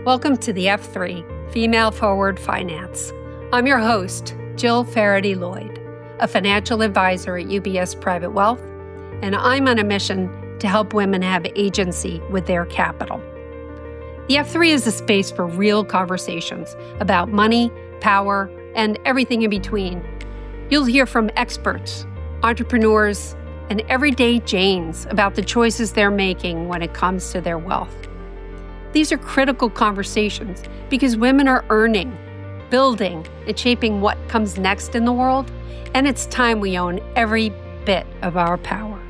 Welcome to the F3, Female Forward Finance. I'm your host, Jill Faraday Lloyd, a financial advisor at UBS Private Wealth, and I'm on a mission to help women have agency with their capital. The F3 is a space for real conversations about money, power, and everything in between. You'll hear from experts, entrepreneurs, and everyday Janes about the choices they're making when it comes to their wealth. These are critical conversations because women are earning, building, and shaping what comes next in the world, and it's time we own every bit of our power.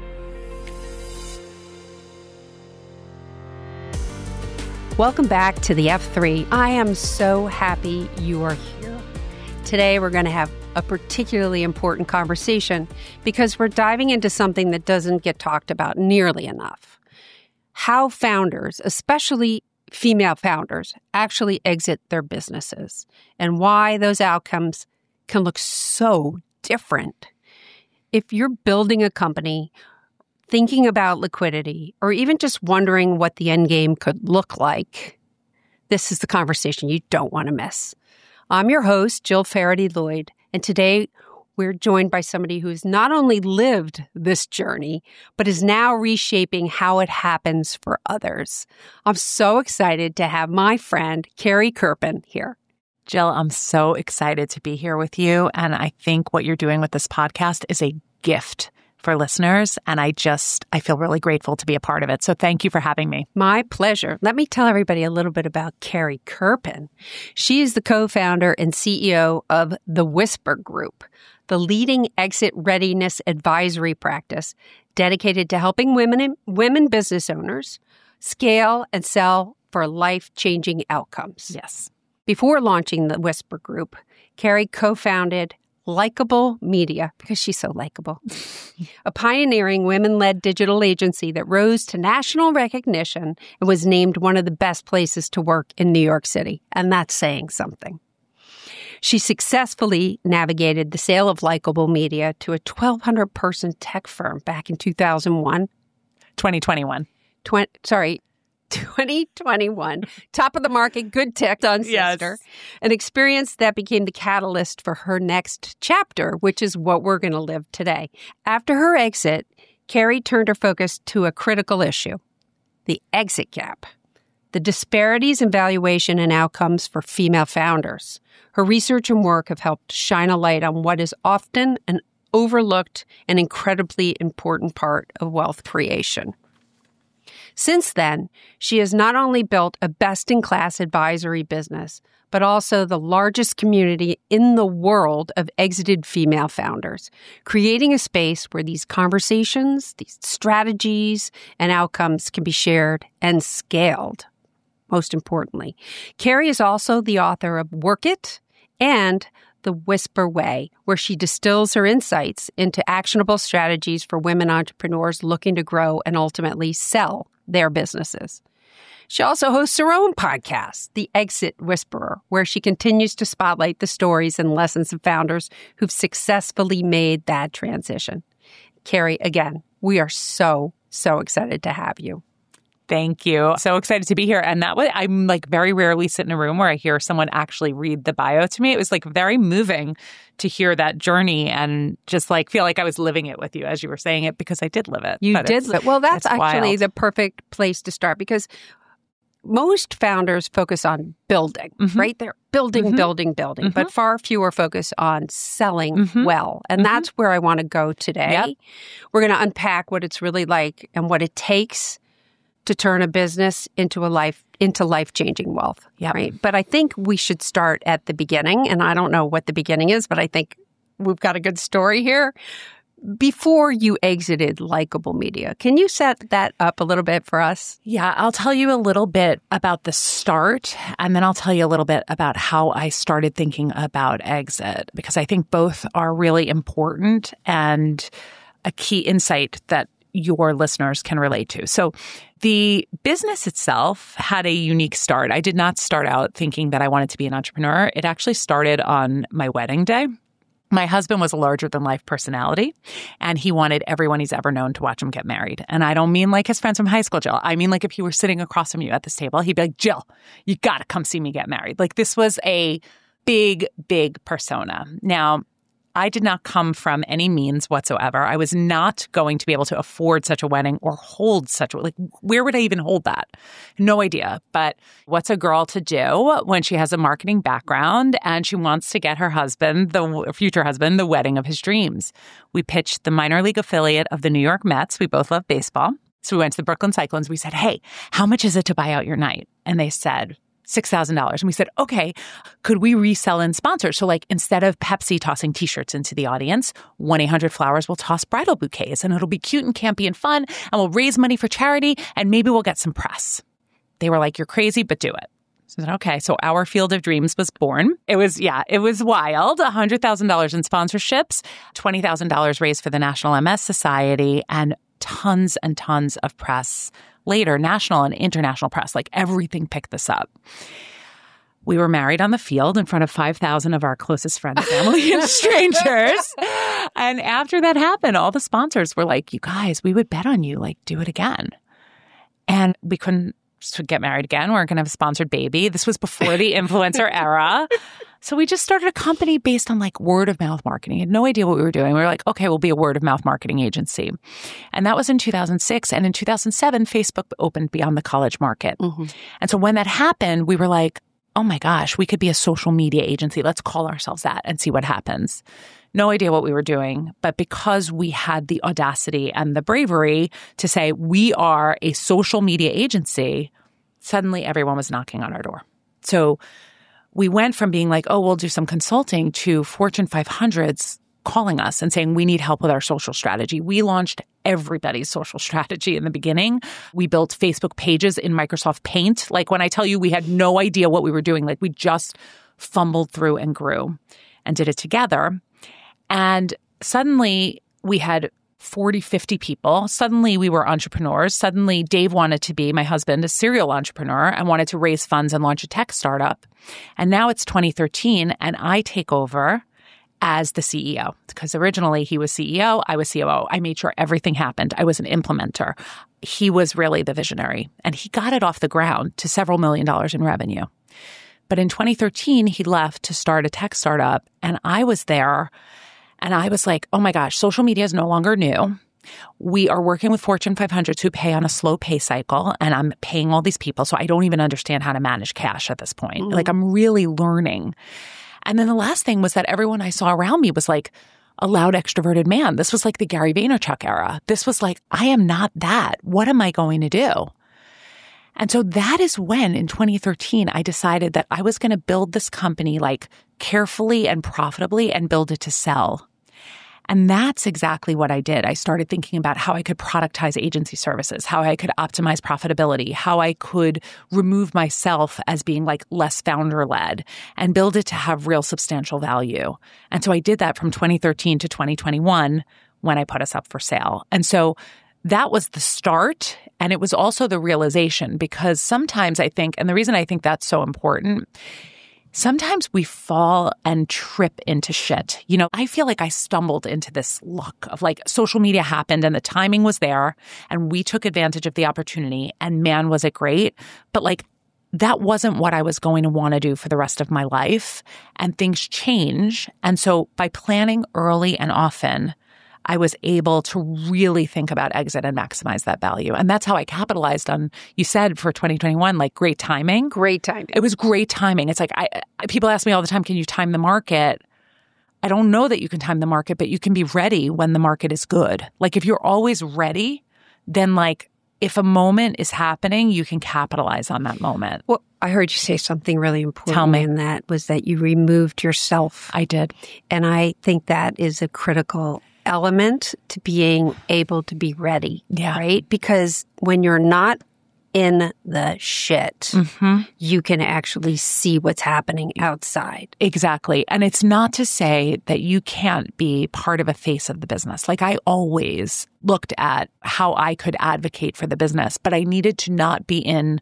Welcome back to the F3. I am so happy you are here. Today we're going to have a particularly important conversation because we're diving into something that doesn't get talked about nearly enough. How founders, especially female founders, actually exit their businesses and why those outcomes can look so different. If you're building a company, thinking about liquidity, or even just wondering what the end game could look like, this is the conversation you don't want to miss. I'm your host, Jill Faraday Lloyd, and today we're joined by somebody who's not only lived this journey, but is now reshaping how it happens for others. I'm so excited to have my friend, Carrie Kerpen, here. Jill, I'm so excited to be here with you. And I think what you're doing with this podcast is a gift for listeners. And I feel really grateful to be a part of it. So thank you for having me. My pleasure. Let me tell everybody a little bit about Carrie Kerpen. She is the co-founder and CEO of the Whisper Group, the leading exit readiness advisory practice dedicated to helping women business owners scale and sell for life-changing outcomes. Yes. Before launching the Whisper Group, Carrie co-founded Likeable Media, because she's so likable, a pioneering women-led digital agency that rose to national recognition and was named one of the best places to work in New York City. And that's saying something. She successfully navigated the sale of Likeable Media to a 1,200-person tech firm back in 2021. 2021. Top of the market, good tech on sister. Yes. An experience that became the catalyst for her next chapter, which is what we're going to live today. After her exit, Carrie turned her focus to a critical issue, the exit gap, the disparities in valuation and outcomes for female founders. Her research and work have helped shine a light on what is often an overlooked and incredibly important part of wealth creation. Since then, she has not only built a best-in-class advisory business, but also the largest community in the world of exited female founders, creating a space where these conversations, these strategies, and outcomes can be shared and scaled. Most importantly, Carrie is also the author of Work It and The Whisper Way, where she distills her insights into actionable strategies for women entrepreneurs looking to grow and ultimately sell their businesses. She also hosts her own podcast, The Exit Whisperer, where she continues to spotlight the stories and lessons of founders who've successfully made that transition. Carrie, again, we are so excited to have you. Thank you. So excited to be here. And that way, I'm very rarely sit in a room where I hear someone actually read the bio to me. It was very moving to hear that journey and just feel like I was living it with you as you were saying it, because I did live it. You did live it. Well, that's actually wild. The perfect place to start, because most founders focus on building, right? They're building. But far fewer focus on selling well. And that's where I want to go today. Yep. We're going to unpack what it's really like and what it takes to turn a business into life-changing wealth, right? But I think we should start at the beginning, and I don't know what the beginning is, but I think we've got a good story here. Before you exited Likeable Media, can you set that up a little bit for us? Yeah, I'll tell you a little bit about the start, and then I'll tell you a little bit about how I started thinking about exit, because I think both are really important and a key insight that your listeners can relate to. So the business itself had a unique start. I did not start out thinking that I wanted to be an entrepreneur. It actually started on my wedding day. My husband was a larger-than-life personality, and he wanted everyone he's ever known to watch him get married. And I don't mean like his friends from high school, Jill. I mean like if he were sitting across from you at this table, he'd be like, Jill, you got to come see me get married. Like this was a big, big persona. Now, I did not come from any means whatsoever. I was not going to be able to afford such a wedding or hold such a, like, where would I even hold that? No idea. But what's a girl to do when she has a marketing background and she wants to get her husband, the future husband, the wedding of his dreams? We pitched the minor league affiliate of the New York Mets. We both love baseball. So we went to the Brooklyn Cyclones. We said, hey, how much is it to buy out your night? And they said, $6,000. And we said, okay, could we resell in sponsors? So like instead of Pepsi tossing t-shirts into the audience, 1-800-Flowers will toss bridal bouquets and it'll be cute and campy and fun and we'll raise money for charity and maybe we'll get some press. They were like, you're crazy, but do it. So I said, okay. So our Field of Dreams was born. It was wild. $100,000 in sponsorships, $20,000 raised for the National MS Society, and tons and tons of press later, national and international press, like everything picked this up. We were married on the field in front of 5,000 of our closest friends, family, and strangers. And after that happened, all the sponsors were like, you guys, we would bet on you, like, do it again. And we couldn't get married again. We weren't going to have a sponsored baby. This was before the influencer era. So we just started a company based on like word of mouth marketing. I had no idea what we were doing. We were like, okay, we'll be a word of mouth marketing agency. And that was in 2006. And in 2007, Facebook opened beyond the college market. Mm-hmm. And so when that happened, we were like, oh my gosh, we could be a social media agency. Let's call ourselves that and see what happens. No idea what we were doing. But because we had the audacity and the bravery to say we are a social media agency, suddenly everyone was knocking on our door. So we went from being like, oh, we'll do some consulting to Fortune 500s calling us and saying, we need help with our social strategy. We launched everybody's social strategy in the beginning. We built Facebook pages in Microsoft Paint. Like when I tell you we had no idea what we were doing, like we just fumbled through and grew and did it together. And suddenly we had 40, 50 people. Suddenly we were entrepreneurs. Suddenly Dave wanted to be, my husband, a serial entrepreneur and wanted to raise funds and launch a tech startup. And now it's 2013 and I take over as the CEO because originally he was CEO, I was COO. I made sure everything happened. I was an implementer. He was really the visionary and he got it off the ground to several $1 million in revenue. But in 2013, he left to start a tech startup and I was there. And I was like, oh my gosh, social media is no longer new. We are working with Fortune 500s who pay on a slow pay cycle, and I'm paying all these people. So I don't even understand how to manage cash at this point. Mm-hmm. Like I'm really learning. And then the last thing was that everyone I saw around me was like a loud, extroverted man. This was like the Gary Vaynerchuk era. This was like, I am not that. What am I going to do? And so that is when in 2013, I decided that I was going to build this company like carefully and profitably and build it to sell. And that's exactly what I did. I started thinking about how I could productize agency services, how I could optimize profitability, how I could remove myself as being like less founder-led and build it to have real substantial value. And so I did that from 2013 to 2021 when I put us up for sale. And so that was the start. And it was also the realization because sometimes I think, and the reason I think that's so important, sometimes we fall and trip into shit. You know, I feel like I stumbled into this luck of like social media happened and the timing was there and we took advantage of the opportunity and man, was it great. But like that wasn't what I was going to want to do for the rest of my life and things change. And so by planning early and often, I was able to really think about exit and maximize that value. And that's how I capitalized on, you said for 2021, like great timing. Great timing. It was great timing. It's like, people ask me all the time, can you time the market? I don't know that you can time the market, but you can be ready when the market is good. Like if you're always ready, then like if a moment is happening, you can capitalize on that moment. Well, I heard you say something really important. Tell me. And that was that you removed yourself. I did. And I think that is a critical element to being able to be ready, right? Because when you're not in the shit, you can actually see what's happening outside. Exactly. And it's not to say that you can't be part of a face of the business. Like I always looked at how I could advocate for the business, but I needed to not be in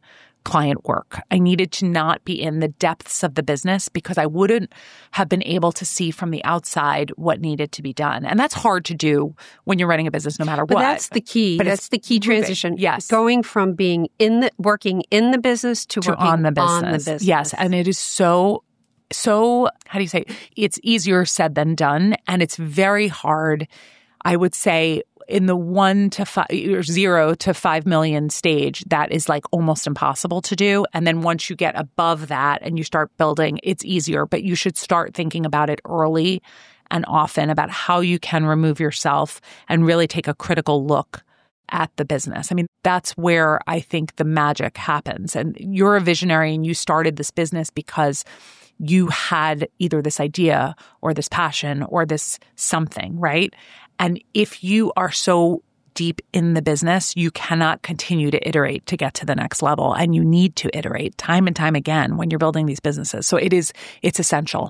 client work. I needed to not be in the depths of the business because I wouldn't have been able to see from the outside what needed to be done. And that's hard to do when you're running a business no matter what. But that's the key. That's the key transition. Yes. Going from being working in the business to working on the business. Yes. And it is so, how do you say, it's easier said than done. And it's very hard, I would say, in the 1 to 5 or 0 to 5 million stage, that is like almost impossible to do. And then once you get above that and you start building, it's easier. But you should start thinking about it early and often about how you can remove yourself and really take a critical look at the business. I mean, that's where I think the magic happens. And you're a visionary and you started this business because you had either this idea or this passion or this something, right? And if you are so deep in the business, you cannot continue to iterate to get to the next level. And you need to iterate time and time again when you're building these businesses. So it's essential.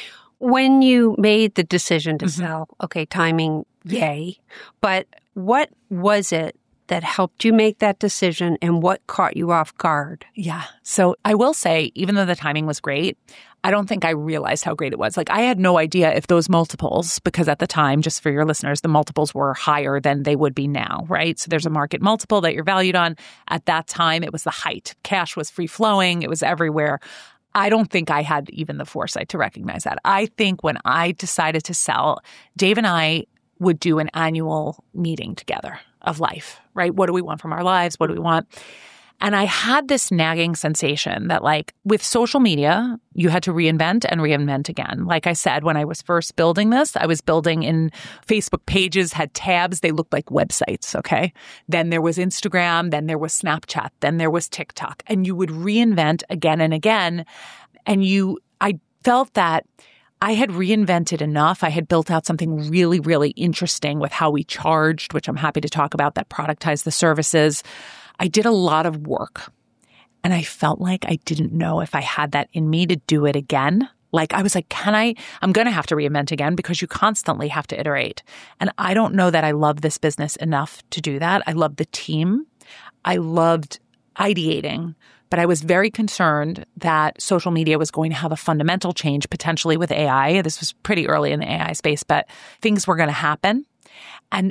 When you made the decision to sell, okay, timing, yay. But what was it that helped you make that decision and what caught you off guard? Yeah. So I will say, even though the timing was great, I don't think I realized how great it was. Like I had no idea if those multiples, because at the time, just for your listeners, the multiples were higher than they would be now, right? So there's a market multiple that you're valued on. At that time, it was the height. Cash was free flowing. It was everywhere. I don't think I had even the foresight to recognize that. I think when I decided to sell, Dave and I would do an annual meeting together of life, right? What do we want from our lives? What do we want? And I had this nagging sensation that like with social media, you had to reinvent and reinvent again. Like I said, when I was first building this, I was building in Facebook pages, had tabs. They looked like websites, okay? Then there was Instagram, then there was Snapchat, then there was TikTok. And you would reinvent again and again. And I felt that I had reinvented enough. I had built out something really, really interesting with how we charged, which I'm happy to talk about, that productized the services. I did a lot of work and I felt like I didn't know if I had that in me to do it again. Like I was like, I'm going to have to reinvent again because you constantly have to iterate. And I don't know that I love this business enough to do that. I love the team. I loved ideating, but I was very concerned that social media was going to have a fundamental change potentially with AI. This was pretty early in the AI space, but things were going to happen. And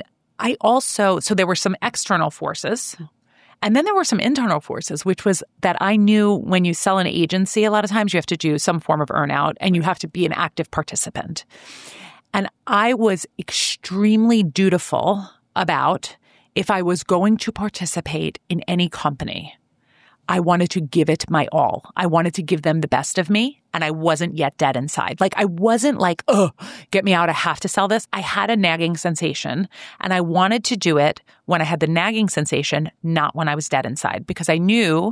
so there were some external forces. And then there were some internal forces, which was that I knew when you sell an agency, a lot of times you have to do some form of earnout and you have to be an active participant. And I was extremely dutiful about if I was going to participate in any company, I wanted to give it my all. I wanted to give them the best of me, and I wasn't yet dead inside. Like, I wasn't like, oh, get me out, I have to sell this. I had a nagging sensation, and I wanted to do it when I had the nagging sensation, not when I was dead inside, because I knew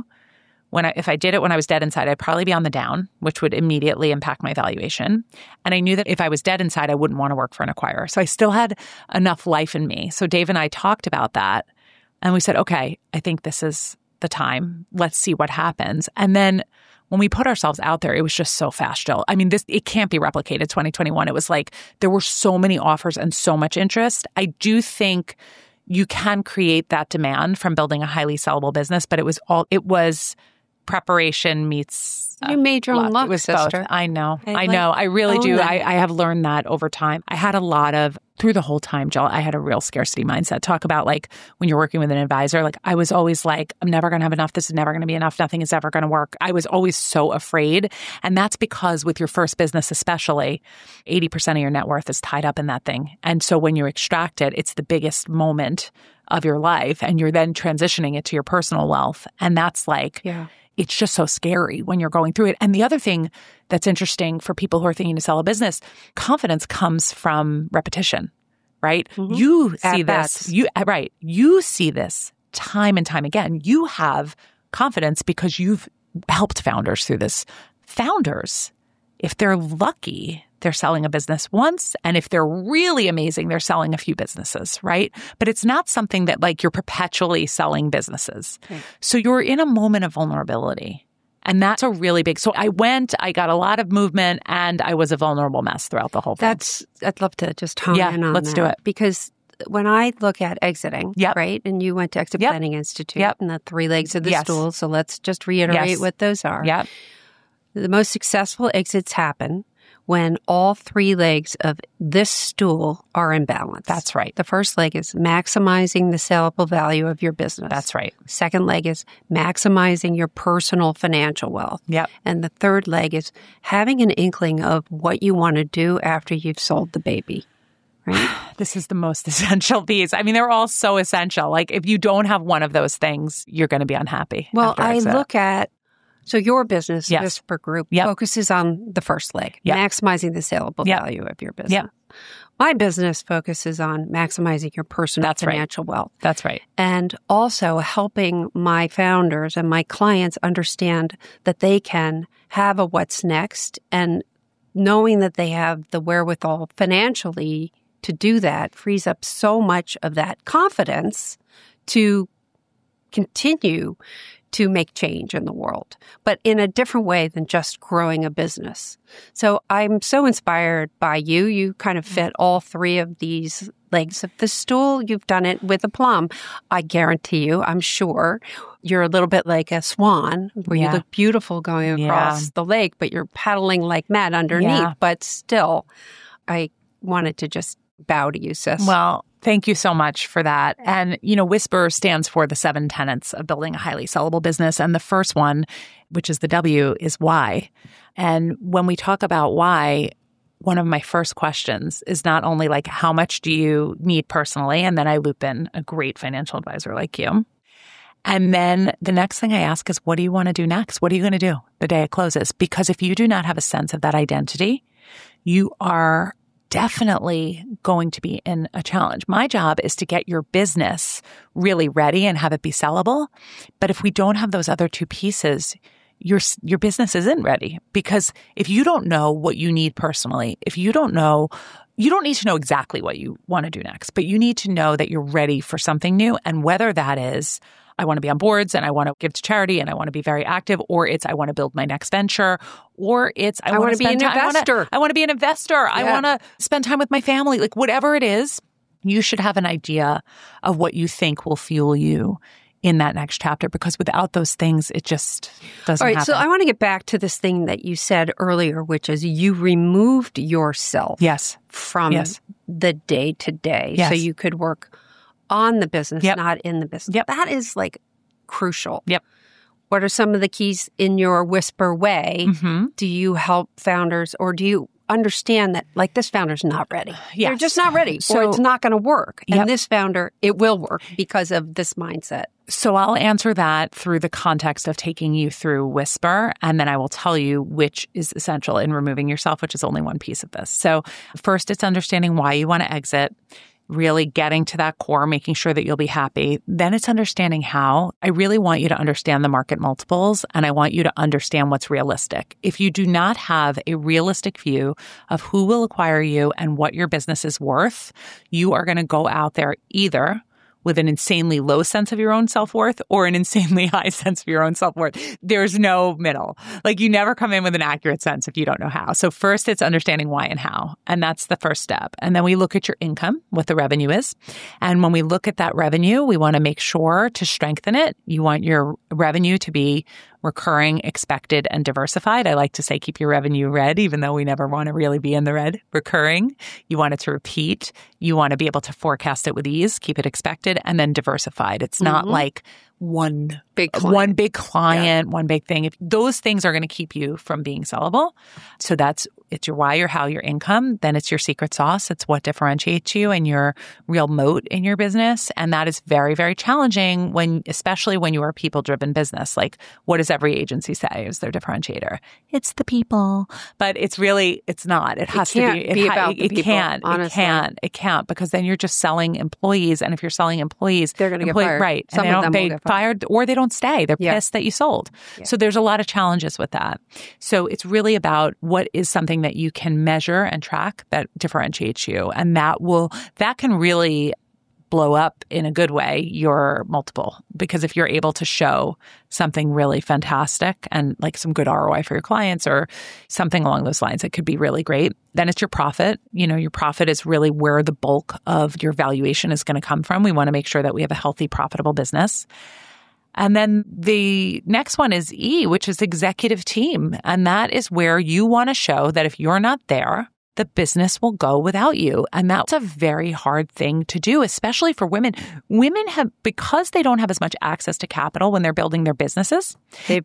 if I did it when I was dead inside, I'd probably be on the down, which would immediately impact my valuation. And I knew that if I was dead inside, I wouldn't want to work for an acquirer. So I still had enough life in me. So Dave and I talked about that, and we said, okay, I think this is the time. Let's see what happens. And then when we put ourselves out there, it was just so fast, Jill. I mean, it can't be replicated. 2021, it was like there were so many offers and so much interest. I do think you can create that demand from building a highly sellable business, but it was preparation meets you made your own luck, it was sister. Both. I know. I really do. I have learned that over time. I had through the whole time, Jill, I had a real scarcity mindset. Talk about like when you're working with an advisor, like I was always like, I'm never going to have enough. This is never going to be enough. Nothing is ever going to work. I was always so afraid. And that's because with your first business, especially 80% of your net worth is tied up in that thing. And so when you extract it, it's the biggest moment of your life. And you're then transitioning it to your personal wealth. And that's like, it's just so scary when you're going through it. And the other thing that's interesting for people who are thinking to sell a business, confidence comes from repetition, right? Mm-hmm. You see this. You see this time and time again. You have confidence because you've helped founders through this. Founders, if they're lucky, they're selling a business once. And if they're really amazing, they're selling a few businesses, right? But it's not something that like you're perpetually selling businesses. Okay. So you're in a moment of vulnerability. And that's a really big, so I got a lot of movement, and I was a vulnerable mess throughout the whole thing. I'd love to just hone in on that. Let's do it. Because when I look at exiting, Yep. right, and you went to Exit Yep. Planning Institute Yep. and the 3 legs of the Yes. stool, so let's just reiterate Yes. what those are. Yep. The most successful exits happen when all 3 legs of this stool are in balance. That's right. The first leg is maximizing the sellable value of your business. That's right. Second leg is maximizing your personal financial wealth. Yep. And the third leg is having an inkling of what you want to do after you've sold the baby. Right? This is the most essential piece. I mean, they're all so essential. Like if you don't have one of those things, you're going to be unhappy. Well, after I exit. look at, so your business, Yes. Whisper Group, Yep. focuses on the first leg, Yep. maximizing the saleable Yep. value of your business. Yep. My business focuses on maximizing your personal That's right. financial wealth. That's right. And also helping my founders and my clients understand that they can have a what's next, and knowing that they have the wherewithal financially to do that frees up so much of that confidence to continue to make change in the world, but in a different way than just growing a business. So I'm so inspired by you. You kind of fit all 3 of these legs of the stool. You've done it with aplomb. I guarantee you, I'm sure, you're a little bit like a swan where you look beautiful going across the lake, but you're paddling like mad underneath. Yeah. But still, I wanted to just bow to you, sis. Well, thank you so much for that. And, Whisper stands for the 7 tenets of building a highly sellable business. And the first one, which is the W, is why. And when we talk about why, one of my first questions is not only like, how much do you need personally? And then I loop in a great financial advisor like you. And then the next thing I ask is, what do you want to do next? What are you going to do the day it closes? Because if you do not have a sense of that identity, you are definitely going to be in a challenge. My job is to get your business really ready and have it be sellable. But if we don't have those other 2 pieces, your business isn't ready. Because if you don't know what you need personally, if you don't know, you don't need to know exactly what you want to do next, but you need to know that you're ready for something new. And whether that is, I want to be on boards and I want to give to charity and I want to be very active, or it's I want to build my next venture, or it's I want to be an investor. I want to be an investor. I want to spend time with my family. Like whatever it is, you should have an idea of what you think will fuel you in that next chapter, because without those things, it just doesn't happen. So I want to get back to this thing that you said earlier, which is you removed yourself from the day to day so you could work on the business, not in the business. That is like crucial. What are some of the keys in your Whisper way? Do you help founders, or do you understand that like this founder's not ready? They're just not ready, or it's not going to work. And this founder, it will work because of this mindset. So I'll answer that through the context of taking you through Whisper, and then I will tell you which is essential in removing yourself, which is only one piece of this. So first, it's understanding why you want to exit, really getting to that core, making sure that you'll be happy. Then it's understanding how. I really want you to understand the market multiples, and I want you to understand what's realistic. If you do not have a realistic view of who will acquire you and what your business is worth, you are going to go out there either with an insanely low sense of your own self-worth or an insanely high sense of your own self-worth. There's no middle. Like you never come in with an accurate sense if you don't know how. So first it's understanding why and how. And that's the first step. And then we look at your income, what the revenue is. And when we look at that revenue, we want to make sure to strengthen it. You want your revenue to be recurring, expected, and diversified. I like to say keep your revenue red, even though we never want to really be in the red. Recurring. You want it to repeat. You want to be able to forecast it with ease, keep it expected, and then diversified. It's not like one big client, one big thing. If those things are going to keep you from being sellable. So it's your why, your how, your income. Then it's your secret sauce. It's what differentiates you and your real moat in your business. And that is very, very challenging especially when you are a people-driven business. Like what does every agency say is their differentiator? It's the people. But it's not. It has to be about the people. It can't, because then you're just selling employees. And if you're selling employees, they're going to get fired. Right. Some of them will get fired, or they don't stay. They're pissed that you sold. So there's a lot of challenges with that. So it's really about what is something that you can measure and track that differentiates you. And that can really blow up in a good way your multiple. Because if you're able to show something really fantastic and like some good ROI for your clients or something along those lines, it could be really great. Then it's your profit. You know, your profit is really where the bulk of your valuation is going to come from. We want to make sure that we have a healthy, profitable business. And then the next one is E, which is executive team. And that is where you want to show that if you're not there, the business will go without you. And that's a very hard thing to do, especially for women. Women have, because they don't have as much access to capital when they're building their businesses, they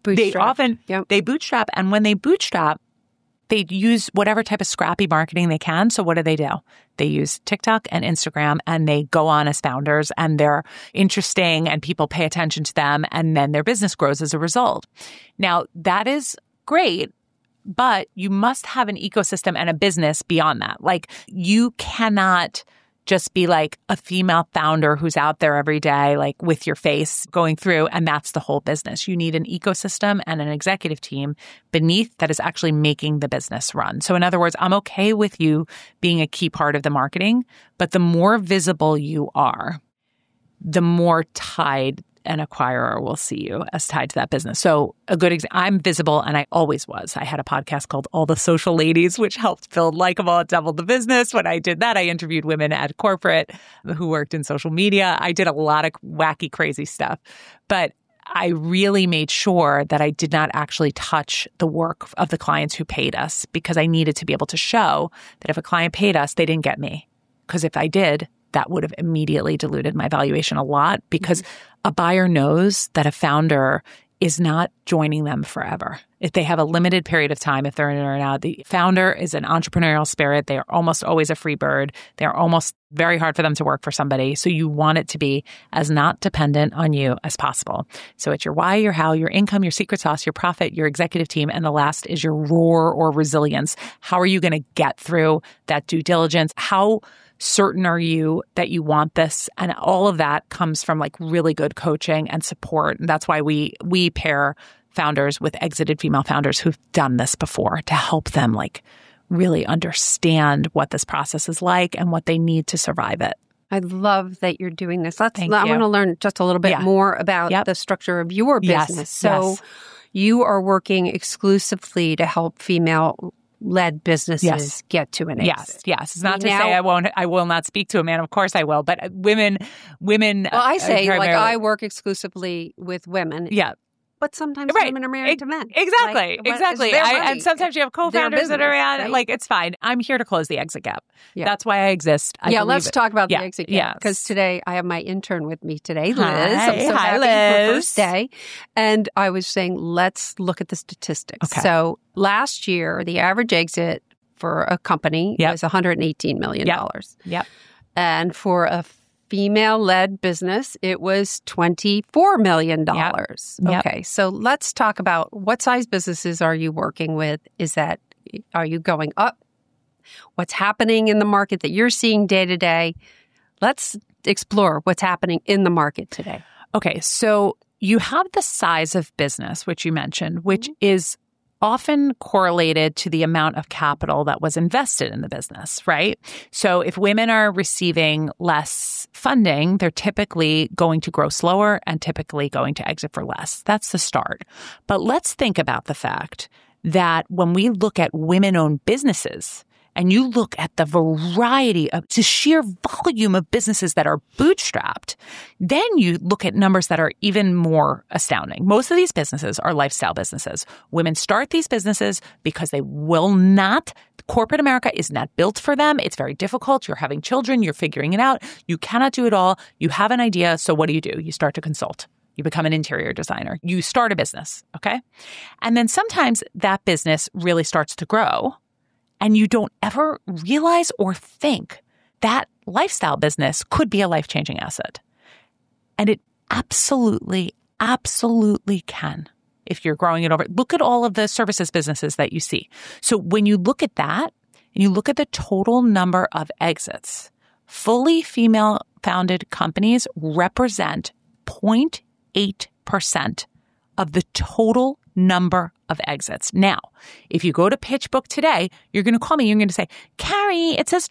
bootstrap. And when they bootstrap, they use whatever type of scrappy marketing they can. So what do? They use TikTok and Instagram, and they go on as founders, and they're interesting and people pay attention to them, and then their business grows as a result. Now, that is great, but you must have an ecosystem and a business beyond that. Like, you cannot just be like a female founder who's out there every day, like with your face going through, and that's the whole business. You need an ecosystem and an executive team beneath that is actually making the business run. So in other words, I'm okay with you being a key part of the marketing, but the more visible you are, the more tied an acquirer will see you as tied to that business. So a good example, I'm visible, and I always was. I had a podcast called All the Social Ladies, which helped build Likeable. It doubled the business. When I did that, I interviewed women at corporate who worked in social media. I did a lot of wacky, crazy stuff. But I really made sure that I did not actually touch the work of the clients who paid us, because I needed to be able to show that if a client paid us, they didn't get me. Because if I did, that would have immediately diluted my valuation a lot, because a buyer knows that a founder is not joining them forever. If they have a limited period of time, if they're in or out, the founder is an entrepreneurial spirit. They are almost always a free bird. They're almost very hard for them to work for somebody. So you want it to be as not dependent on you as possible. So it's your why, your how, your income, your secret sauce, your profit, your executive team. And the last is your roar or resilience. How are you going to get through that due diligence? How certain are you that you want this? And all of that comes from like really good coaching and support. And that's why we pair founders with exited female founders who've done this before, to help them like really understand what this process is like and what they need to survive it. I love that you're doing this. I want to learn just a little bit more about the structure of your business. So you are working exclusively to help female-led businesses get to an exit. Yes. It's not to say I will not speak to a man. Of course I will. But women. Well, I say I work exclusively with women. Yeah. But sometimes women are married to men. Exactly. And sometimes you have co-founders that are at it. Like, it's fine. I'm here to close the exit gap. Yeah. That's why I exist. Let's talk about the exit gap. Because today I have my intern with me today, Liz. Hi. I'm so happy Liz. for first day. And I was saying, let's look at the statistics. Okay. So last year, the average exit for a company was $118 million. Yep. And for a female-led business, it was $24 million. Yep. Okay, so let's talk about what size businesses are you working with? Are you going up? What's happening in the market that you're seeing day to day? Let's explore what's happening in the market today. Okay, so you have the size of business, which you mentioned, which is often correlated to the amount of capital that was invested in the business, right? So if women are receiving less funding, they're typically going to grow slower and typically going to exit for less. That's the start. But let's think about the fact that when we look at women-owned businesses, and you look at the variety of the sheer volume of businesses that are bootstrapped, then you look at numbers that are even more astounding. Most of these businesses are lifestyle businesses. Women start these businesses because they will not. Corporate America is not built for them. It's very difficult. You're having children. You're figuring it out. You cannot do it all. You have an idea. So what do? You start to consult. You become an interior designer. You start a business, okay? And then sometimes that business really starts to grow, and you don't ever realize or think that lifestyle business could be a life-changing asset. And it absolutely can if you're growing it over. Look at all of the services businesses that you see. So when you look at that and you look at the total number of exits, fully female-founded companies represent 0.8% of the total number of exits. Now, if you go to PitchBook today, you're going to call me. You're going to say, Carrie, it says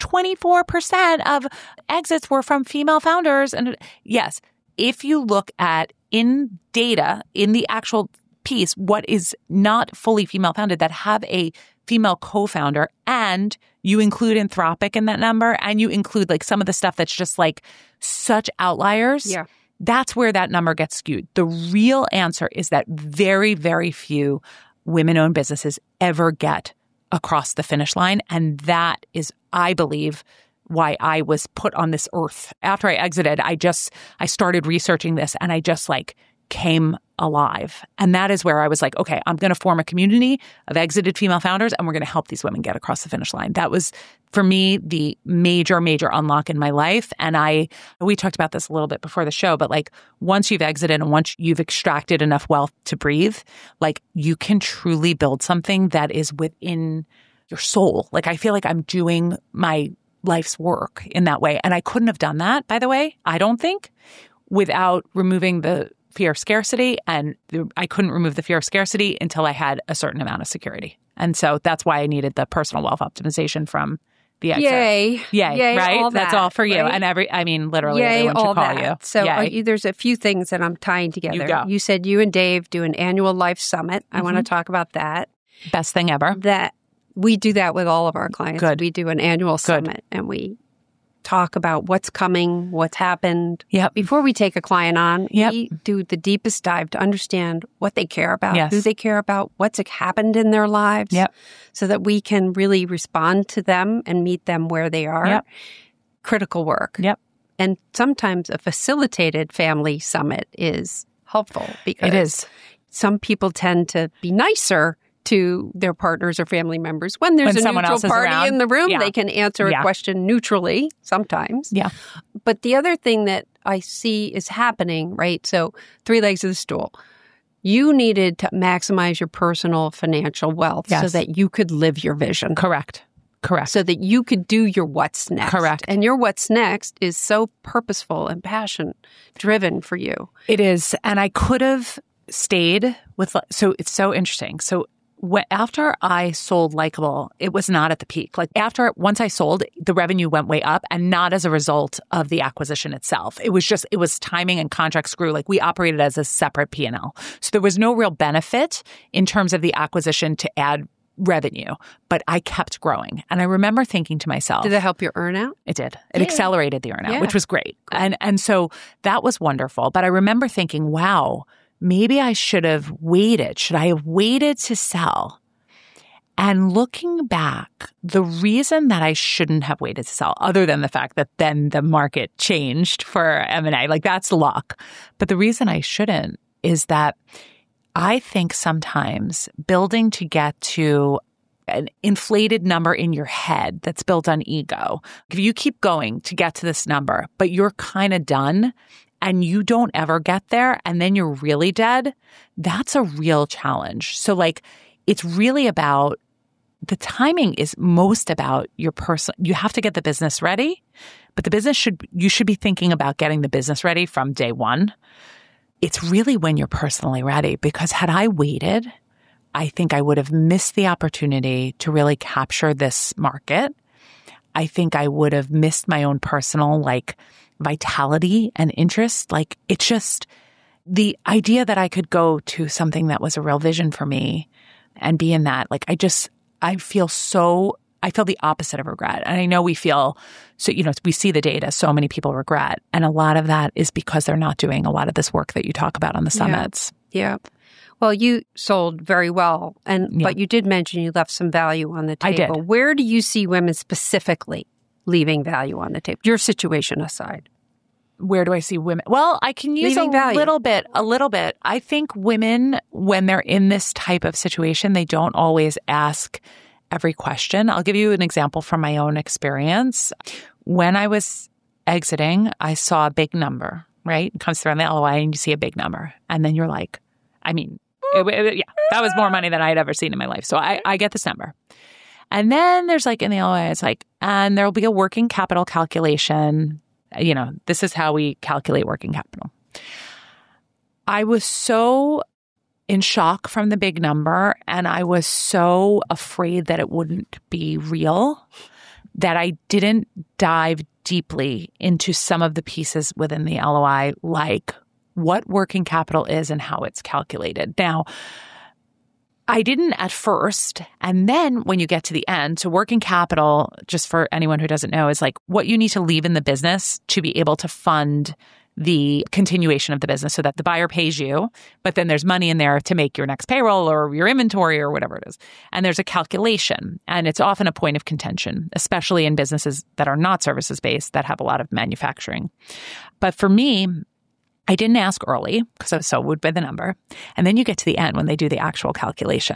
24% of exits were from female founders. And yes, if you look at in data, in the actual piece, what is not fully female founded that have a female co-founder, and you include Anthropic in that number, and you include like some of the stuff that's just like such outliers. Yeah. That's where that number gets skewed. The real answer is that very, very few women-owned businesses ever get across the finish line. And that is, I believe, why I was put on this earth. After I exited, I started researching this, and I just like came alive. And that is where I was like, okay, I'm going to form a community of exited female founders, and we're going to help these women get across the finish line. That was, for me, the major, major unlock in my life. And we talked about this a little bit before the show, but like once you've exited and once you've extracted enough wealth to breathe, like you can truly build something that is within your soul. Like I feel like I'm doing my life's work in that way. And I couldn't have done that, by the way, I don't think, without removing the fear of scarcity. And I couldn't remove the fear of scarcity until I had a certain amount of security. And so that's why I needed the personal wealth optimization from the exit. Yay, right? All that's all for you. right? And literally Yay, everyone should call you. So there's a few things that I'm tying together. You said you and Dave do an annual life summit. I want to talk about that. Best thing ever. That we do that with all of our clients. Good. We do an annual summit, and we talk about what's coming, what's happened. Yep. Before we take a client on, Yep. we do the deepest dive to understand what they care about, Yes. who they care about, what's happened in their lives, Yep. so that we can really respond to them and meet them where they are. Yep. Critical work. Yep. And sometimes a facilitated family summit is helpful because It is. some people tend to be nicer to their partners or family members. When there's a someone neutral else is party around. in the room, Yeah. they can answer a Yeah. question neutrally sometimes. Yeah. But the other thing that I see is happening, right? So 3 legs of the stool. You needed to maximize your personal financial wealth so Yes. that you could live your vision. Correct. So that you could do your what's next. Correct. And your what's next is so purposeful and passion driven for you. It is. And I could have stayed with, so it's so interesting. So after I sold Likeable, it was not at the peak. Like once I sold, the revenue went way up, and not as a result of the acquisition itself. It was timing and contracts grew. Like we operated as a separate P&L. So there was no real benefit in terms of the acquisition to add revenue, but I kept growing. And I remember thinking to myself, Did it help your earnout? It did. It accelerated the earnout, Yeah. which was great. And so that was wonderful. But I remember thinking, wow, maybe I should have waited. Should I have waited to sell? And looking back, the reason that I shouldn't have waited to sell, other than the fact that then the market changed for M&A, like that's luck. But the reason I shouldn't is that I think sometimes building to get to an inflated number in your head that's built on ego, if you keep going to get to this number, but you're kind of done, and you don't ever get there, and then you're really dead, that's a real challenge. So like, it's really about, the timing is most about your person. You have to get the business ready, but you should be thinking about getting the business ready from day one. It's really when you're personally ready, because had I waited, I think I would have missed the opportunity to really capture this market. I think I would have missed my own personal vitality and interest. Like it's just the idea that I could go to something that was a real vision for me and be in that. Like I feel the opposite of regret. And I know we feel, so, we see the data, so many people regret. And a lot of that is because they're not doing a lot of this work that you talk about on the summits. Yeah. Well, you sold very well, but you did mention you left some value on the table. I did. Where do you see women specifically leaving value on the table? Your situation aside. Where do I see women? Well, I can use Leaving value. a little bit. I think women, when they're in this type of situation, they don't always ask every question. I'll give you an example from my own experience. When I was exiting, I saw a big number, right? It comes through on the LOI and you see a big number. And then you're like, that was more money than I had ever seen in my life. So I get this number. And then there's in the LOI, it's and there'll be a working capital calculation. This is how we calculate working capital. I was so in shock from the big number. And I was so afraid that it wouldn't be real that I didn't dive deeply into some of the pieces within the LOI, like what working capital is and how it's calculated. Now, I didn't at first. And then when you get to the end, so working capital, just for anyone who doesn't know, is like what you need to leave in the business to be able to fund the continuation of the business so that the buyer pays you, but then there's money in there to make your next payroll or your inventory or whatever it is. And there's a calculation, and it's often a point of contention, especially in businesses that are not services-based that have a lot of manufacturing. But for me, I didn't ask early because I was so wooed by the number. And then you get to the end when they do the actual calculation.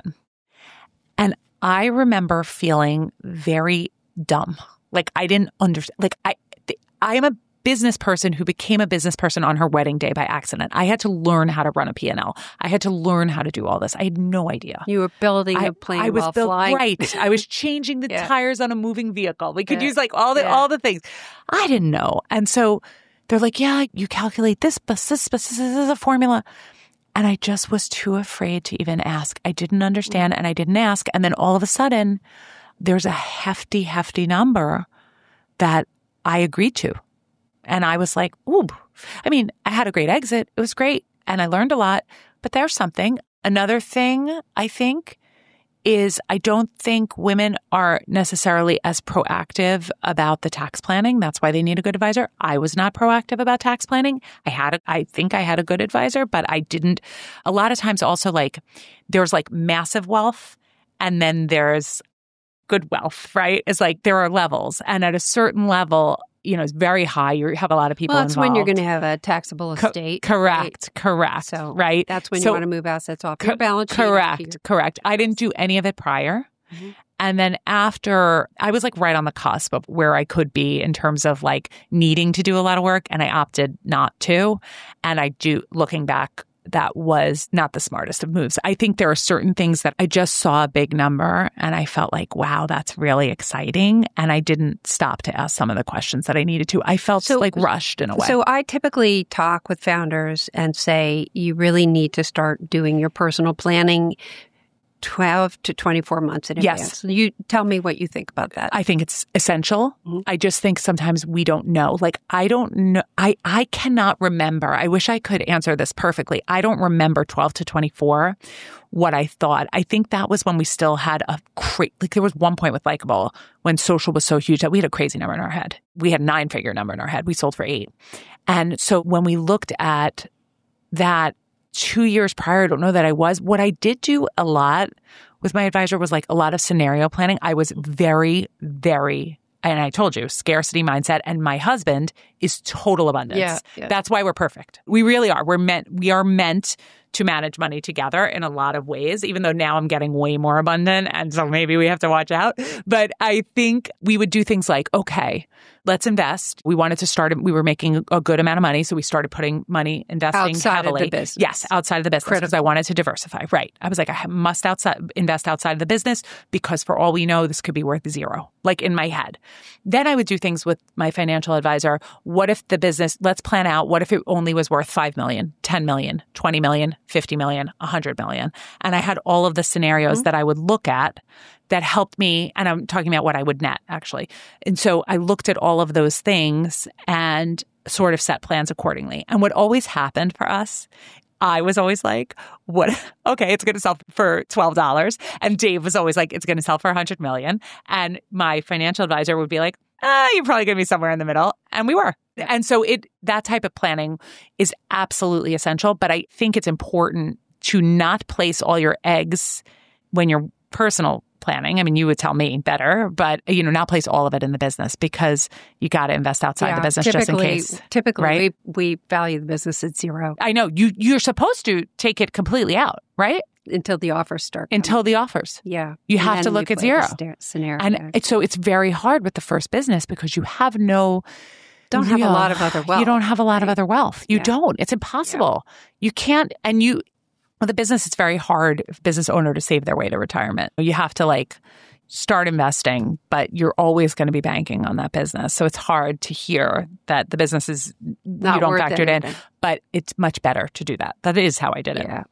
And I remember feeling very dumb. Like I didn't understand. Like I am a business person who became a business person on her wedding day by accident. I had to learn how to run a P&L. I had to learn how to do all this. I had no idea. You were building a plane while flying. Right. I was changing the tires on a moving vehicle. We could use like all the things. I didn't know. And so they're like, yeah, you calculate this is a formula. And I just was too afraid to even ask. I didn't understand and I didn't ask. And then all of a sudden, there's a hefty, hefty number that I agreed to. And I was like, ooh. I mean, I had a great exit. It was great. And I learned a lot. But there's something. Another thing, I think, is I don't think women are necessarily as proactive about the tax planning. That's why they need a good advisor. I was not proactive about tax planning. I think I had a good advisor, but I didn't. A lot of times also like there's like massive wealth and then there's good wealth, right? It's like there are levels. And at a certain level, you know, it's very high. You have a lot of people involved. Well, that's when you're going to have a taxable estate. Correct. So right. That's when you want to move assets off your balance sheet. Correct. I didn't do any of it prior. Mm-hmm. And then after, I was like right on the cusp of where I could be in terms of like needing to do a lot of work. And I opted not to. And looking back, that was not the smartest of moves. I think there are certain things that I just saw a big number and I felt like, wow, that's really exciting. And I didn't stop to ask some of the questions that I needed to. I felt like rushed in a way. So I typically talk with founders and say, you really need to start doing your personal planning 12 to 24 months in advance. Yes. You tell me what you think about that. I think it's essential. Mm-hmm. I just think sometimes we don't know. Like, I don't know. I cannot remember. I wish I could answer this perfectly. I don't remember 12 to 24 what I thought. I think that was when we still had there was one point with Likeable when social was so huge that we had a crazy number in our head. We had a 9-figure number in our head. We sold for 8. And so when we looked at that 2 years prior, I don't know that I was. What I did do a lot with my advisor was like a lot of scenario planning. I was very, very, and I told you, scarcity mindset. And my husband is total abundance. Yeah. That's why we're perfect. We really are. We are meant to manage money together in a lot of ways, even though now I'm getting way more abundant. And so maybe we have to watch out. But I think we would do things like, okay, let's invest. We wanted to start, we were making a good amount of money. So we started putting money, investing outside heavily. Of the business. Yes, outside of the business because I wanted to diversify. Right. I was like, I must invest outside of the business because for all we know, this could be worth 0, like in my head. Then I would do things with my financial advisor. What if the business, let's plan out, what if it only was worth 5 million, 10 million, 20 million, 50 million, 100 million? And I had all of the scenarios that I would look at that helped me. And I'm talking about what I would net actually. And so I looked at all of those things and sort of set plans accordingly. And what always happened for us, I was always like, okay, it's going to sell for $12. And Dave was always like, it's going to sell for 100 million. And my financial advisor would be like, you're probably going to be somewhere in the middle. And we were. And so that type of planning is absolutely essential. But I think it's important to not place all your eggs when you're personal planning. I mean, you would tell me better, but not place all of it in the business because you got to invest outside the business just in case. Typically, right? we value the business at 0. I know you're supposed to take it completely out, right? Until the offers start. Until the offers. Yeah. You have to look at 0. Scenario. And so it's very hard with the first business because you have have a lot of other wealth. You don't have a lot of other wealth. You don't. It's impossible. Yeah. You can't, the business, it's very hard for business owner to save their way to retirement. You have to start investing, but you're always going to be banking on that business. So it's hard to hear that the business is, not you don't worth factor it in, anything. but it's much better to do that. That is how I did it. Yeah.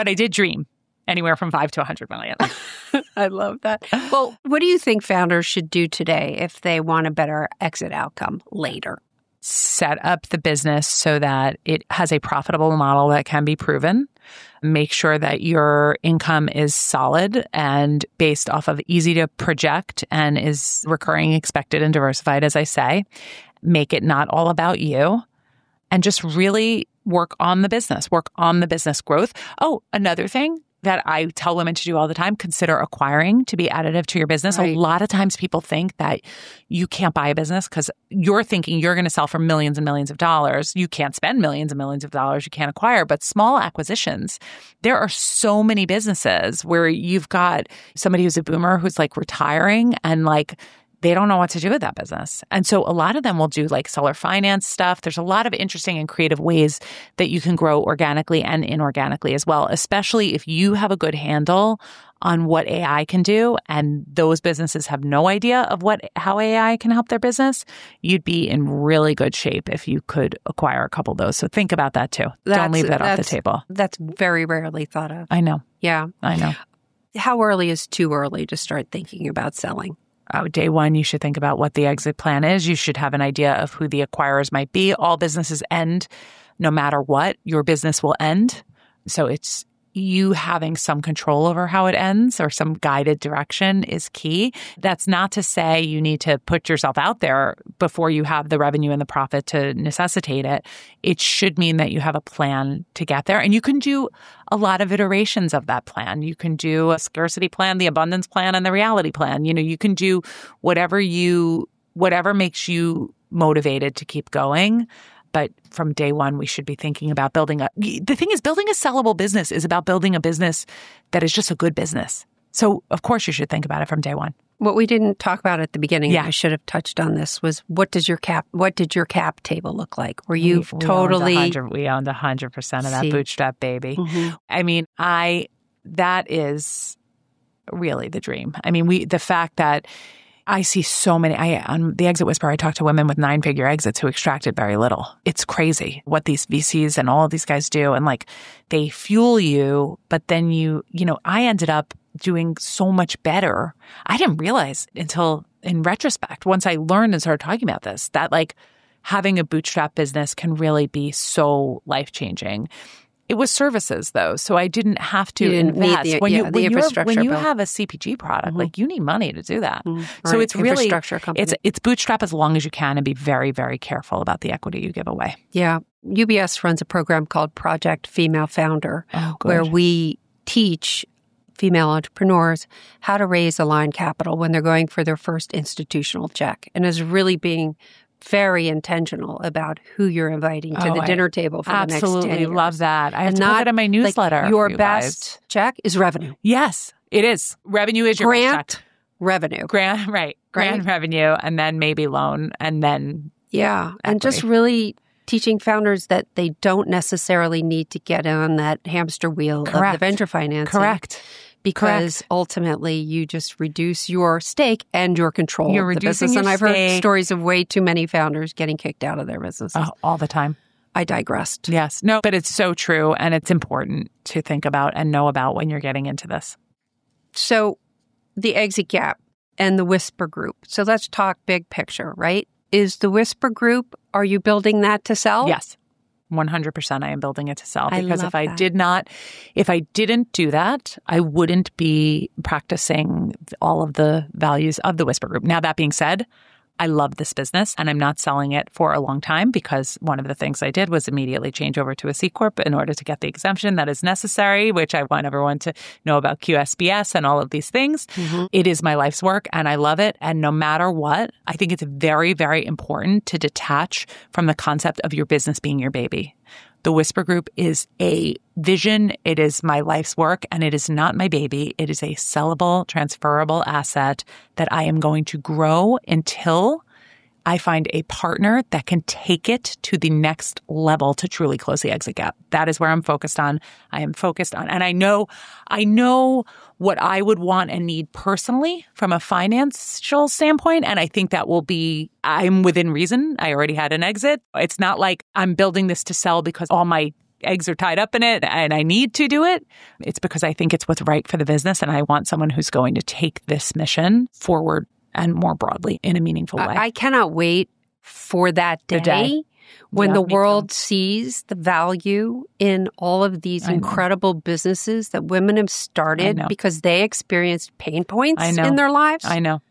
But I did dream anywhere from 5 to 100 million. I love that. Well, what do you think founders should do today if they want a better exit outcome later? Set up the business so that it has a profitable model that can be proven. Make sure that your income is solid and based off of easy to project and is recurring, expected, and diversified, as I say. Make it not all about you. And just really work on the business growth. Oh, another thing that I tell women to do all the time, consider acquiring to be additive to your business. Right. A lot of times people think that you can't buy a business because you're thinking you're going to sell for millions and millions of dollars. You can't spend millions and millions of dollars. You can't acquire. But small acquisitions, there are so many businesses where you've got somebody who's a boomer who's like retiring and like they don't know what to do with that business. And so a lot of them will do like seller finance stuff. There's a lot of interesting and creative ways that you can grow organically and inorganically as well, especially if you have a good handle on what AI can do and those businesses have no idea of how AI can help their business. You'd be in really good shape if you could acquire a couple of those. So think about that too. Don't leave that off the table. That's very rarely thought of. I know. Yeah. I know. How early is too early to start thinking about selling? Day one, you should think about what the exit plan is. You should have an idea of who the acquirers might be. All businesses end no matter what. Your business will end. So it's you having some control over how it ends or some guided direction is key. That's not to say you need to put yourself out there before you have the revenue and the profit to necessitate it. It should mean that you have a plan to get there. And you can do a lot of iterations of that plan. You can do a scarcity plan, the abundance plan, and the reality plan. You can do whatever makes you motivated to keep going. But from day one, we should be thinking about building the thing is, building a sellable business is about building a business that is just a good business. So of course you should think about it from day one. What we didn't talk about at the beginning, I should have touched on this, was what did your cap table look like? Were you we owned 100% of that bootstrap baby. Mm-hmm. I mean, that is really the dream. I mean, the fact that I see so many, on the Exit Whisperer, I talk to women with 9-figure exits who extracted very little. It's crazy what these VCs and all of these guys do. And like, they fuel you, but then I ended up doing so much better. I didn't realize until in retrospect, once I learned and started talking about this, that like having a bootstrap business can really be so life-changing. It was services though, so I didn't have to invest. When you have a CPG product, mm-hmm. like you need money to do that. Mm-hmm. So it's really it's bootstrap as long as you can and be very, very careful about the equity you give away. Yeah. UBS runs a program called Project Female Founder, where we teach female entrepreneurs how to raise aligned capital when they're going for their first institutional check, and is really being very intentional about who you're inviting to the dinner table for the next 10 years. Absolutely love that. I have to put that in my newsletter. Like your best check is revenue. Yes, it is. Revenue is your best check. Revenue. Grant revenue, and then maybe loan, and then equity. And just really teaching founders that they don't necessarily need to get on that hamster wheel of the venture financing. Correct. Because ultimately you just reduce your stake and your control of the business. And I've heard stories of way too many founders getting kicked out of their businesses. All the time. I digressed. Yes. No, but it's so true. And it's important to think about and know about when you're getting into this. So the Exit Gap and the Whisper Group. So let's talk big picture, right? Is the Whisper Group, are you building that to sell? Yes. 100% I am building it to sell, because if I didn't do that, I wouldn't be practicing all of the values of the Whisper Group. Now, that being said, I love this business and I'm not selling it for a long time, because one of the things I did was immediately change over to a C Corp in order to get the exemption that is necessary, which I want everyone to know about QSBS and all of these things. Mm-hmm. It is my life's work and I love it. And no matter what, I think it's very, very important to detach from the concept of your business being your baby. The Whisper Group is a vision. It is my life's work, and it is not my baby. It is a sellable, transferable asset that I am going to grow until I find a partner that can take it to the next level to truly close the exit gap. That is where I'm focused on. And I know what I would want and need personally from a financial standpoint. And I think that will be, I'm within reason. I already had an exit. It's not like I'm building this to sell because all my eggs are tied up in it and I need to do it. It's because I think it's what's right for the business. And I want someone who's going to take this mission forward and more broadly in a meaningful way. I cannot wait for that day when the world sees the value in all of these incredible businesses that women have started because they experienced pain points in their lives. I know.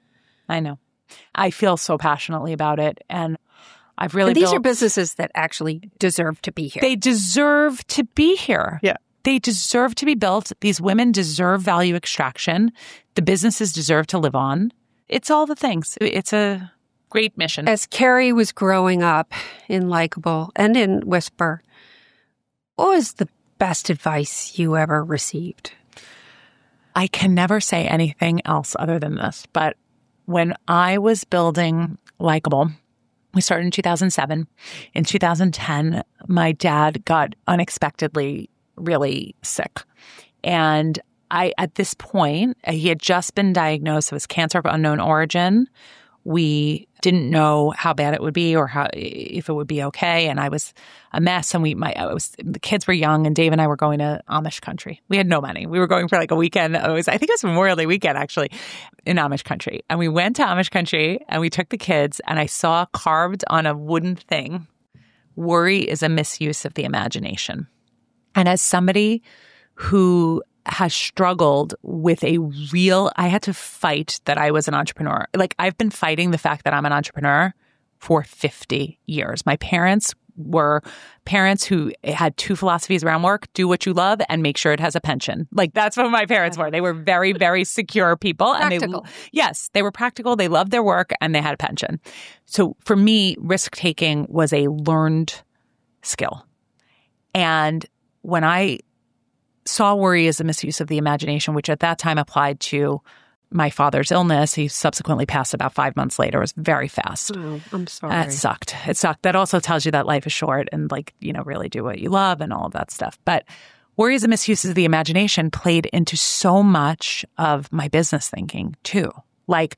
I feel so passionately about it. And I've really these are businesses that actually deserve to be here. They deserve to be here. Yeah. They deserve to be built. These women deserve value extraction. The businesses deserve to live on. It's all the things. It's a great mission. As Carrie was growing up in Likeable and in Whisper, what was the best advice you ever received? I can never say anything else other than this. But when I was building Likeable, we started in 2007. In 2010, my dad got unexpectedly really sick. And at this point, he had just been diagnosed with cancer of unknown origin. We didn't know how bad it would be or if it would be okay. And I was a mess. And the kids were young, and Dave and I were going to Amish country. We had no money. We were going for like a weekend. I think it was Memorial Day weekend, actually, in Amish country. And we went to Amish country and we took the kids, and I saw carved on a wooden thing, "Worry is a misuse of the imagination." And as somebody who has struggled with I had to fight that I was an entrepreneur. Like, I've been fighting the fact that I'm an entrepreneur for 50 years. My parents were parents who had two philosophies around work: do what you love and make sure it has a pension. Like, that's what my parents were. They were very, very secure people. Practical. And they were practical. They loved their work and they had a pension. So for me, risk-taking was a learned skill. And when I saw worry as a misuse of the imagination, which at that time applied to my father's illness. He subsequently passed about 5 months later. It was very fast. Oh, I'm sorry. It sucked. That also tells you that life is short and, really do what you love and all of that stuff. But worry as a misuse of the imagination played into so much of my business thinking too. Like,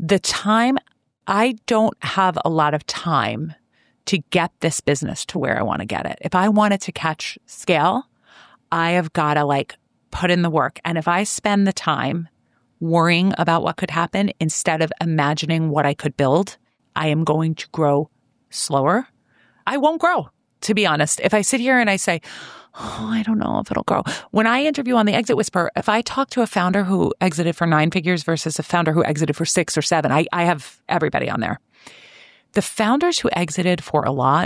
I don't have a lot of time to get this business to where I want to get it. If I want it to catch scale, I have got to put in the work. And if I spend the time worrying about what could happen instead of imagining what I could build, I am going to grow slower. I won't grow, to be honest. If I sit here and I say, I don't know if it'll grow. When I interview on the Exit Whisperer, if I talk to a founder who exited for 9 figures versus a founder who exited for 6 or 7, I have everybody on there. The founders who exited for a lot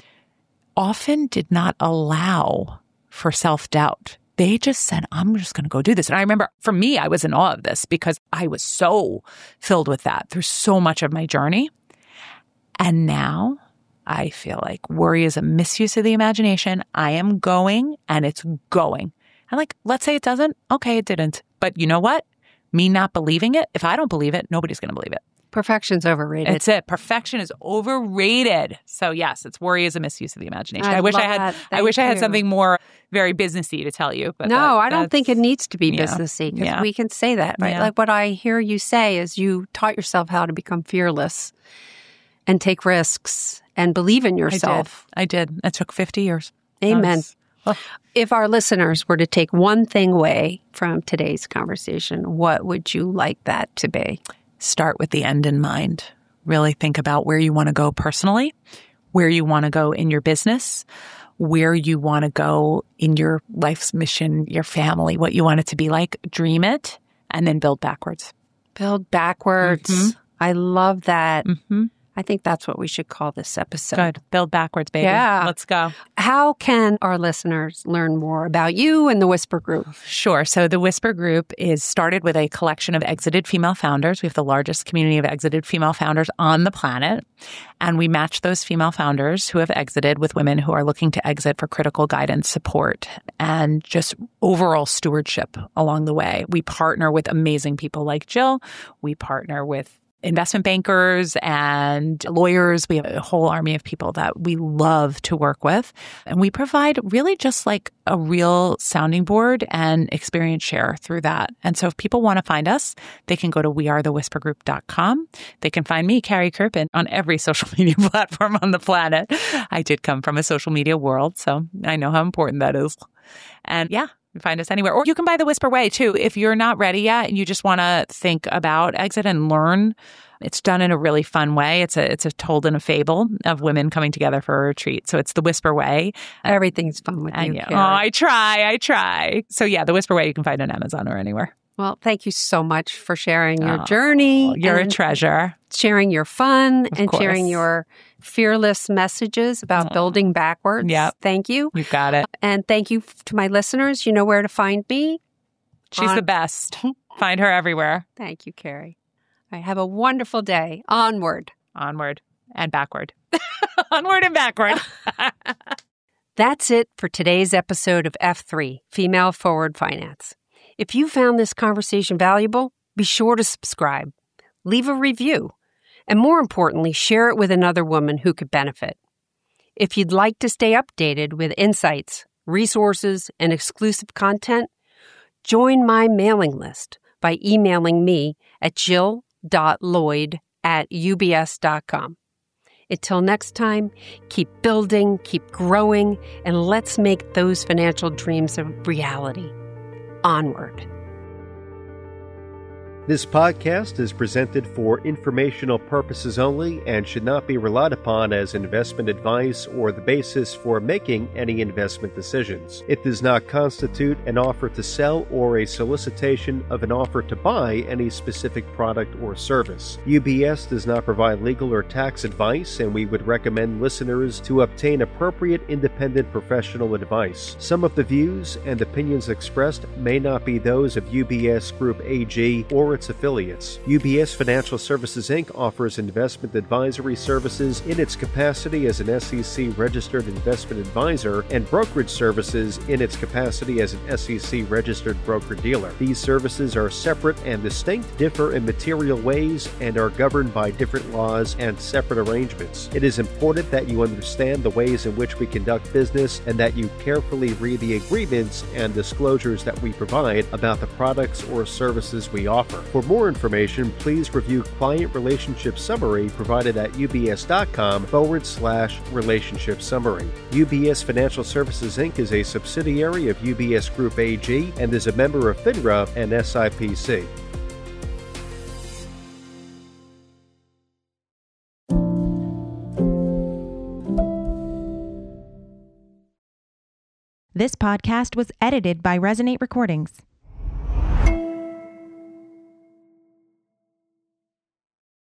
often did not allow for self-doubt. They just said, I'm just going to go do this. And I remember, for me, I was in awe of this because I was so filled with that through so much of my journey. And now I feel like worry is a misuse of the imagination. I am going, and it's going. And let's say it doesn't. Okay, it didn't. But you know what? Me not believing it, if I don't believe it, nobody's going to believe it. Perfection's overrated. It's it. Perfection is overrated. So yes, it's worry is a misuse of the imagination. I wish I had something more very businessy to tell you. But no, I don't think it needs to be businessy, because we can say that, right? Yeah. Like, what I hear you say is you taught yourself how to become fearless and take risks and believe in yourself. I did. It took 50 years. Amen. If our listeners were to take one thing away from today's conversation, what would you like that to be? Start with the end in mind. Really think about where you want to go personally, where you want to go in your business, where you want to go in your life's mission, your family, what you want it to be like. Dream it, and then build backwards. Build backwards. Mm-hmm. I love that. Mm-hmm. I think that's what we should call this episode. Good. Build backwards, baby. Yeah. Let's go. How can our listeners learn more about you and the Whisper Group? Sure. So the Whisper Group is started with a collection of exited female founders. We have the largest community of exited female founders on the planet. And we match those female founders who have exited with women who are looking to exit for critical guidance, support, and just overall stewardship along the way. We partner with amazing people like Jill. We partner with investment bankers and lawyers. We have a whole army of people that we love to work with. And we provide really just like a real sounding board and experience share through that. And so if people want to find us, they can go to wearethewhispergroup.com. They can find me, Carrie Kerpen, on every social media platform on the planet. I did come from a social media world, so I know how important that is. And yeah, you can find us anywhere. Or you can buy The Whisper Way too. If you're not ready yet and you just want to think about exit and learn, it's done in a really fun way. It's a told in a fable of women coming together for a retreat. So it's The Whisper Way. Everything's fun with you, Carrie. Oh, I try. So yeah, The Whisper Way you can find on Amazon or anywhere. Well, thank you so much for sharing your journey. You're a treasure. Sharing your fun of and course. Sharing your fearless messages about building backwards. Yep. Thank you. You got it. And thank you to my listeners. You know where to find me. She's the best. Find her everywhere. Thank you, Carrie. All right, have a wonderful day. Onward. Onward and backward. Onward and backward. That's it for today's episode of F3, Female Forward Finance. If you found this conversation valuable, be sure to subscribe, leave a review, and more importantly, share it with another woman who could benefit. If you'd like to stay updated with insights, resources, and exclusive content, join my mailing list by emailing me at jill.lloyd@ubs.com. Until next time, keep building, keep growing, and let's make those financial dreams a reality. Onward. This podcast is presented for informational purposes only and should not be relied upon as investment advice or the basis for making any investment decisions. It does not constitute an offer to sell or a solicitation of an offer to buy any specific product or service. UBS does not provide legal or tax advice, and we would recommend listeners to obtain appropriate independent professional advice. Some of the views and opinions expressed may not be those of UBS Group AG or its affiliates. UBS Financial Services Inc. offers investment advisory services in its capacity as an SEC-registered investment advisor and brokerage services in its capacity as an SEC-registered broker-dealer. These services are separate and distinct, differ in material ways, and are governed by different laws and separate arrangements. It is important that you understand the ways in which we conduct business and that you carefully read the agreements and disclosures that we provide about the products or services we offer. For more information, please review Client Relationship Summary provided at ubs.com/relationship summary. UBS Financial Services Inc. is a subsidiary of UBS Group AG and is a member of FINRA and SIPC. This podcast was edited by Resonate Recordings.